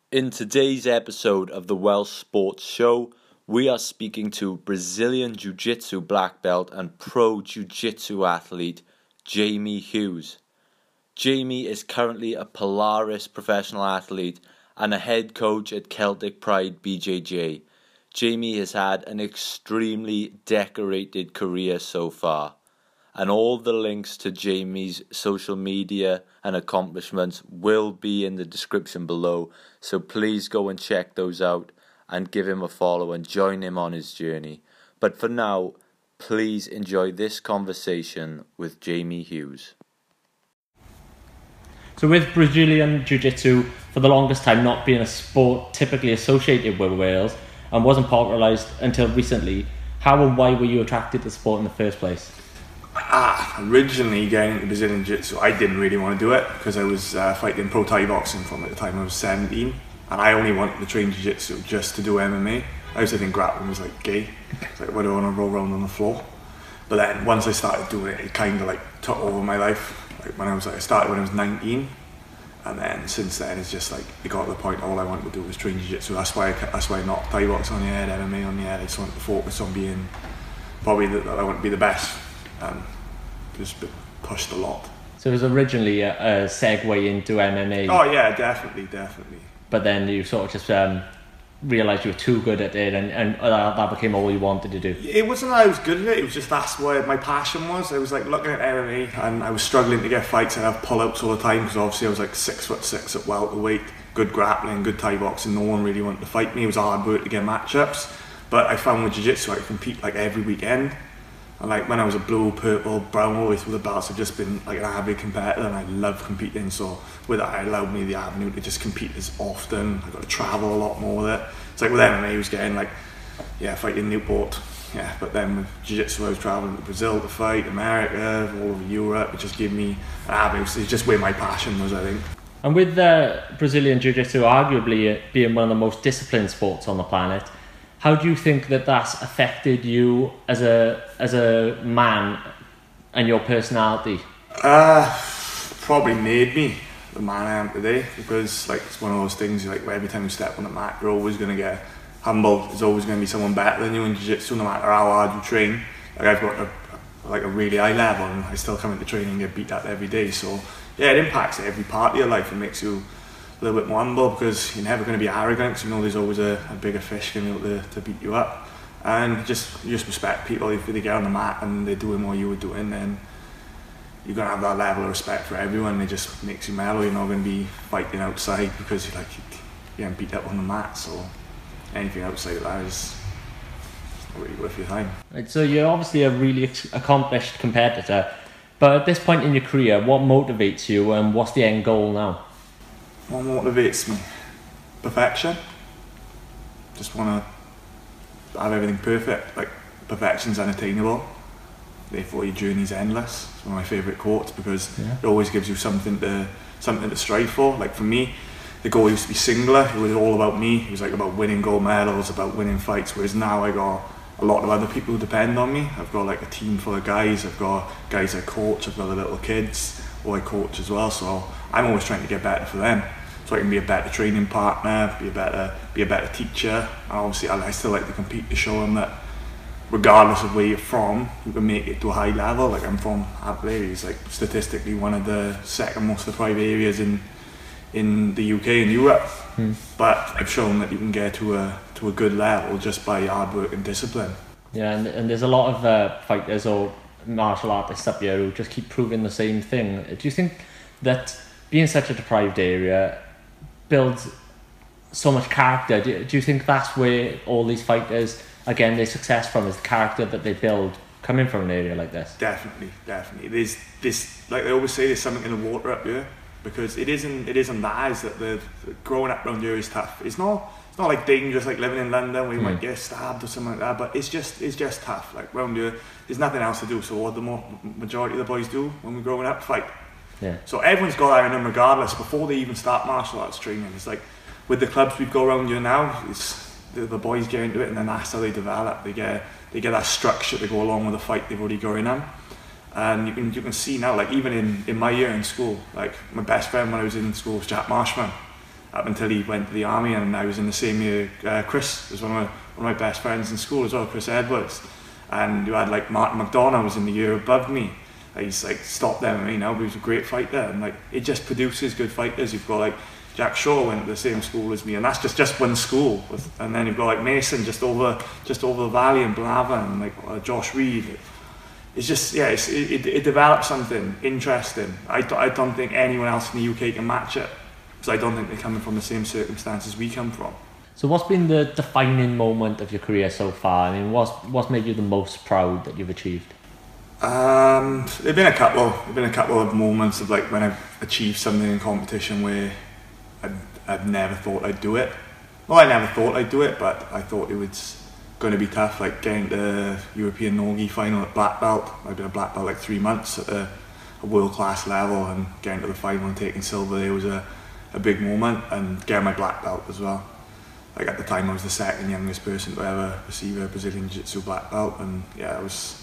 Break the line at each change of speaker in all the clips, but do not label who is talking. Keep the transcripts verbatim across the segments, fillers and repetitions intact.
In today's episode of the Welsh Sports Show, we are speaking to Brazilian Jiu-Jitsu black belt and pro Jiu-Jitsu athlete Jamie Hughes. Jamie is currently a Polaris professional athlete and a head coach at Celtic Pride B J J. Jamie has had an extremely decorated career so far, and all the links to Jamie's social media and accomplishments will be in the description below, so please go and check those out and give him a follow and join him on his journey. But for now, please enjoy this conversation with Jamie Hughes.
So with Brazilian Jiu-Jitsu for the longest time not being a sport typically associated with Wales and wasn't popularised until recently, how and why were you attracted to the sport in the first place?
Ah, originally getting into Brazilian Jiu-Jitsu, I didn't really want to do it because I was uh, fighting pro Thai boxing from at the time I was seventeen, and I only wanted to train Jiu-Jitsu just to do M M A. I used to think grappling was like gay. It's like, why do I want to roll around on the floor? But then once I started doing it, it kind of like took over my life. Like when I was like, I started when I was nineteen, and then since then it's just like it got to the point all I wanted to do was train Jiu-Jitsu. That's why I, that's why I knocked Thai boxing on the head, M M A on the head. I just wanted to focus on being probably that I want to be the best. And just been pushed a lot.
So it was originally a, a segue into M M A.
Oh yeah, definitely, definitely.
But then you sort of just um, realised you were too good at it, and, and that, that became all you wanted to do.
It wasn't that I was good at it, it was just that's where my passion was. I was like looking at M M A and I was struggling to get fights and have pull-outs all the time because obviously I was like six foot six at welterweight, good grappling, good Thai boxing, no one really wanted to fight me. It was hard work to get matchups. But I found with Jiu-Jitsu I could compete like every weekend. And like when I was a blue, purple, brown, always with the belts, I've just been like an avid competitor and I love competing. So with that, it allowed me the avenue to just compete as often. I got to travel a lot more with it. It's like with M M A, I was getting like, yeah, fighting Newport, yeah. But then with Jiu-Jitsu, I was traveling to Brazil to fight, America, all over Europe. It just gave me an avenue. It's just where my passion was, I think.
And with uh, Brazilian Jiu-Jitsu arguably being one of the most disciplined sports on the planet, how do you think that that's affected you as a as a man and your personality?
Uh, probably made me the man I am today, because like it's one of those things like where every time you step on the mat you're always going to get humbled. There's always going to be someone better than you in Jiu-Jitsu, no matter how hard you train. Like I've got a, like a really high level and I still come into training and get beat up every day. So yeah, it impacts every part of your life and makes you a little bit more humble, because you're never going to be arrogant, because you know there's always a, a bigger fish going to be able to, to beat you up. And just you just respect people. If they get on the mat and they're doing what you were doing, then you're going to have that level of respect for everyone. It just makes you mellow. You're not going to be fighting outside because you're like you're getting beat up on the mat. So anything outside of that is not really worth your time.
Right, so you're obviously a really accomplished competitor, but at this point in your career, what motivates you and what's the end goal now?
What motivates me? Perfection. Just want to have everything perfect. Like, perfection's unattainable, therefore your journey's endless. It's one of my favourite quotes, because yeah. It always gives you something to something to strive for. Like for me, the goal used to be singular. It was all about me. It was like about winning gold medals, about winning fights, whereas now I got a lot of other people who depend on me. I've got like a team full of guys. I've got guys I coach. I've got the little kids who I coach as well. So I'm always trying to get better for them, so I can be a better training partner, be a better, be a better teacher. And obviously, I still like to compete to show them that, regardless of where you're from, you can make it to a high level. Like I'm from Aberystwyth, it's like statistically one of the second most deprived areas in in the U K and Europe. Hmm. But I've shown that you can get to a to a good level just by hard work and discipline.
Yeah, and, and there's a lot of uh, fighters or martial artists up here who just keep proving the same thing. Do you think that being such a deprived area builds so much character? Do, do you think that's where all these fighters, again, their success from, is the character that they build coming from an area like this?
Definitely, definitely. There's this, like they always say, there's something in the water up here, because it isn't, it isn't that, is that the growing up around here is tough. It's not, it's not like dangerous like living in London where you mm. might get stabbed or something like that, but it's just, it's just tough. Like around here, there's nothing else to do. So what the more, majority of the boys do when we're growing up, fight.
Yeah.
So everyone's got that in them regardless, before they even start martial arts training. It's like with the clubs we go around here now, it's the, the boys get into it and then that's how they develop. They get they get that structure to go along with the fight they've already got in them. And you can you can see now, like even in, in my year in school, like my best friend when I was in school was Jack Marshman. up until he went to the army, and I was in the same year. Uh, Chris was one of my one of my best friends in school as well, Chris Edwards, and you had like Martin McDonough was in the year above me. He's like stopped M M A now, but he was a great fighter, and like it just produces good fighters. You've got like Jack Shaw went to the same school as me, and that's just just one school. With, and then you've got like Mason just over just over the valley in Blavan, and like uh, Josh Reed. It's just yeah, it's, it, it it develops something interesting. I I don't think anyone else in the U K can match it, because I don't think they're coming from the same circumstances we come from.
So what's been the defining moment of your career so far? I mean, what's what's made you the most proud that you've achieved?
Um, there've been a couple. There've been a couple of moments of like when I've achieved something in competition where I'd, I'd never thought I'd do it. Well, I never thought I'd do it, but I thought it was going to be tough. Like getting to the European Nogi final at black belt. I've been a black belt like three months at a, a world class level, and getting to the final and taking silver there was a, a big moment. And getting my black belt as well. Like at the time, I was the second youngest person to ever receive a Brazilian Jiu-Jitsu black belt, and yeah, I was.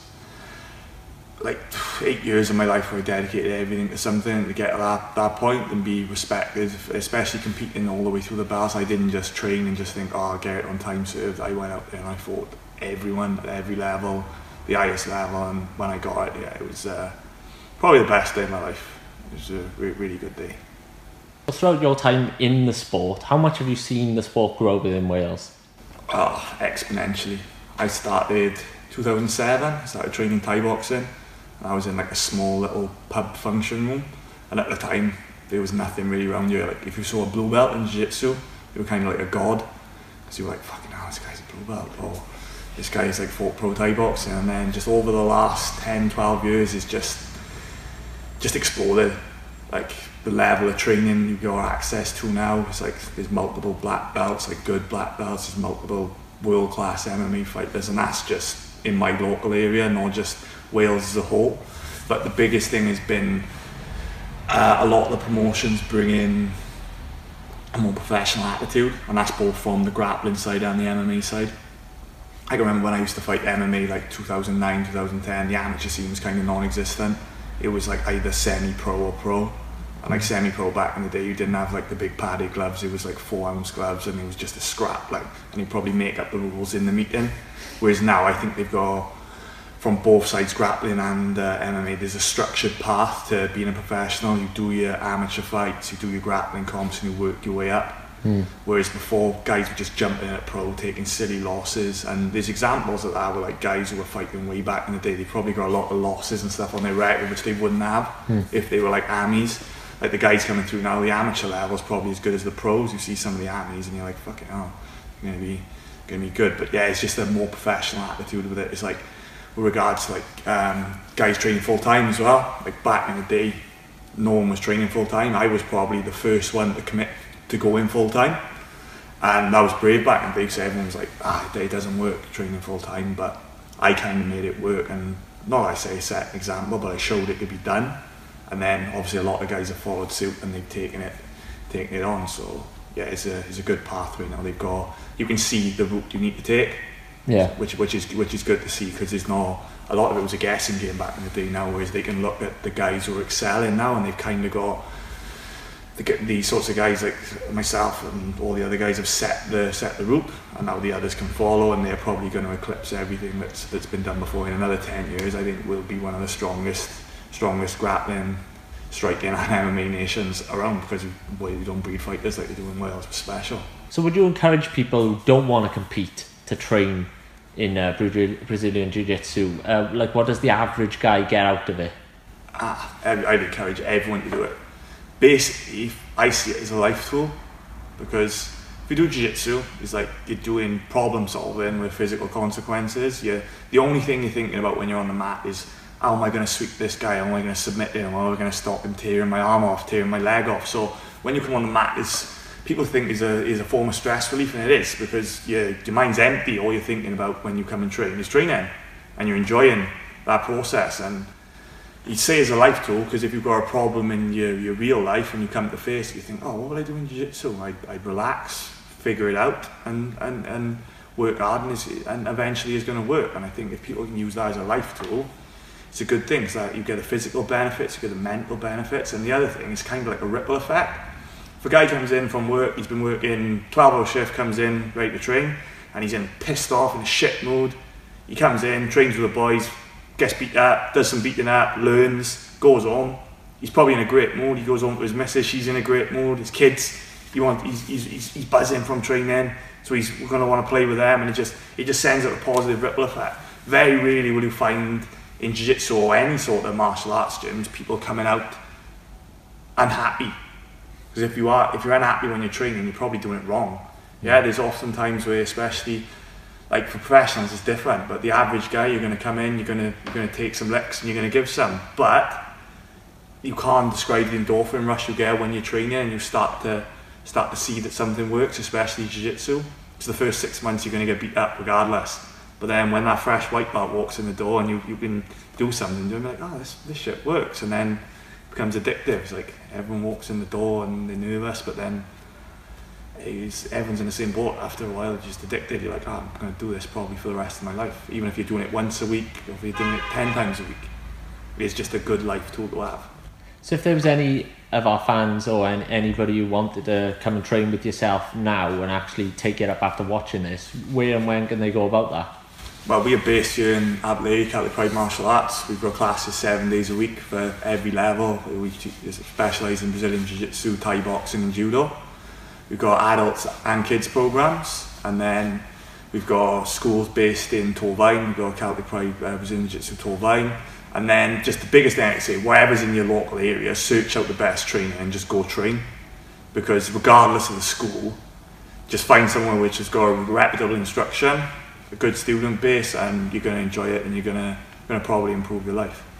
Like eight years of my life where I dedicated everything to something to get to that, that point and be respected, especially competing all the way through the belts. I didn't just train and just think, oh, I'll get it on time served. I went out there and I fought everyone at every level, the highest level, and when I got it, yeah, it was uh, probably the best day of my life. It was a re really good day.
Throughout your time in the sport, how much have you seen the sport grow within Wales?
Oh, exponentially. I started two thousand seven, I started training Thai boxing. I was in like a small little pub function room, and at the time there was nothing really around you. Like if you saw a blue belt in jiu-jitsu, you were kind of like a god, because you were like, fucking hell, this guy's a blue belt, or this guy's like fought pro Thai boxing. And then just over the last ten, twelve years, it's just just exploded. Like the level of training you've got access to now, it's like there's multiple black belts, like good black belts, there's multiple world-class M M A fighters, and that's just in my local area, not just Wales as a whole. But the biggest thing has been uh, a lot of the promotions bring in a more professional attitude, and that's both from the grappling side and the M M A side. I can remember when I used to fight M M A like two thousand nine, two thousand ten, the amateur scene was kind of non-existent. It was like either semi-pro or pro. And like semi-pro back in the day, you didn't have like the big padded gloves, it was like four ounce gloves, and it was just a scrap, like, and you'd probably make up the rules in the meeting. Whereas now I think they've got, from both sides, grappling and uh, M M A, there's a structured path to being a professional. You do your amateur fights, you do your grappling comps, and you work your way up. Mm. Whereas before, guys were just jumping in at pro, taking silly losses, and there's examples of that where like guys who were fighting way back in the day, they probably got a lot of losses and stuff on their record which they wouldn't have mm. if they were like amis. Like the guys coming through now, the amateur level is probably as good as the pros. You see some of the amis and you're like, fucking hell, you're gonna be, gonna be good. But yeah, it's just a more professional attitude with it. It's like, with regards to like um, guys training full time as well. Like back in the day, no one was training full time. I was probably the first one to commit to go in full time, and that was brave back in the day. So everyone was like, ah, it doesn't work training full time, but I kind of made it work. And not that I say set an example, but I showed it could be done. And then obviously a lot of guys have followed suit and they've taken it, taken it on. So yeah, it's a it's a good pathway now. They've got, you can see the route you need to take.
Yeah.
Which which is which is good to see, because there's no, a lot of it was a guessing game back in the day now, whereas they can look at the guys who are excelling now, and they've kind of got the, these sorts of guys like myself and all the other guys have set the set the route, and now the others can follow, and they're probably going to eclipse everything that's that's been done before. In another ten years, I think we'll be one of the strongest strongest grappling, striking and M M A nations around, because we, we don't breed fighters like they do in Wales. It's special.
So would you encourage people who don't want to compete to train in uh, Brazilian Jiu-Jitsu? Uh, like, what does the average guy get out of it?
Ah, I'd encourage everyone to do it. Basically, I see it as a life tool, because if you do Jiu-Jitsu, it's like you're doing problem solving with physical consequences. You're, the only thing you're thinking about when you're on the mat is, how am I going to sweep this guy? How am I going to submit him? How am I going to stop him tearing my arm off, tearing my leg off? So when you come on the mat, it's, people think is a is a form of stress relief, and it is, because your, your mind's empty. All you're thinking about when you come and train is training, and you're enjoying that process. And you'd say it's a life tool, because if you've got a problem in your, your real life and you come to face it, you think, oh, what would I do in Jiu-Jitsu? I'd, I'd relax, figure it out, and, and, and work hard, and, it's, and eventually it's going to work. And I think if people can use that as a life tool, it's a good thing, so that you get the physical benefits, you get the mental benefits, and the other thing is kind of like a ripple effect. if a guy comes in from work, he's been working twelve hour shift, comes in, ready to train, and he's in pissed off, in a shit mood, he comes in, trains with the boys, gets beat up, does some beating up, learns, goes home, he's probably in a great mood, he goes home to his missus, she's in a great mood, his kids, he want, he's, he's, he's, he's buzzing from training, so he's going to want to play with them, and it just, it just sends out a positive ripple effect. Very rarely will you find in jiu-jitsu or any sort of martial arts gyms people coming out unhappy. Because if you are, if you're unhappy when you're training, you're probably doing it wrong. Yeah, there's often times where, especially like for professionals, it's different. But the average guy, you're going to come in, you're going to you're going to take some licks, and you're going to give some. But you can't describe the endorphin rush you get when you're training, and you start to start to see that something works, especially jiu-jitsu. So the first six months, you're going to get beat up regardless. But then when that fresh white belt walks in the door, and you you can do something, you're like, oh, this this shit works, and then it becomes addictive. It's like everyone walks in the door and they're nervous, but then It's, everyone's in the same boat. After a while, you're just addicted. You're like, oh, I'm going to do this probably for the rest of my life. Even if you're doing it once a week, or if you're doing it ten times a week, it's just a good life tool to have.
So if there was any of our fans or any, anybody who wanted to come and train with yourself now and actually take it up after watching this, where and when can they go about that?
Well, we are based here in Adelaide, Celtic Pride Martial Arts. We've got classes seven days a week for every level. We specialise in Brazilian Jiu-Jitsu, Thai boxing and Judo. We've got adults and kids programs, and then we've got schools based in Torvine. We've got Celtic Pride uh, Brazilian Jiu-Jitsu Torvine, and then just the biggest thing I'd say, whatever's in your local area, search out the best training and just go train, because regardless of the school, just find somewhere which has got a reputable instruction, a good student base, and you're going to enjoy it, and you're going to going to probably improve your life.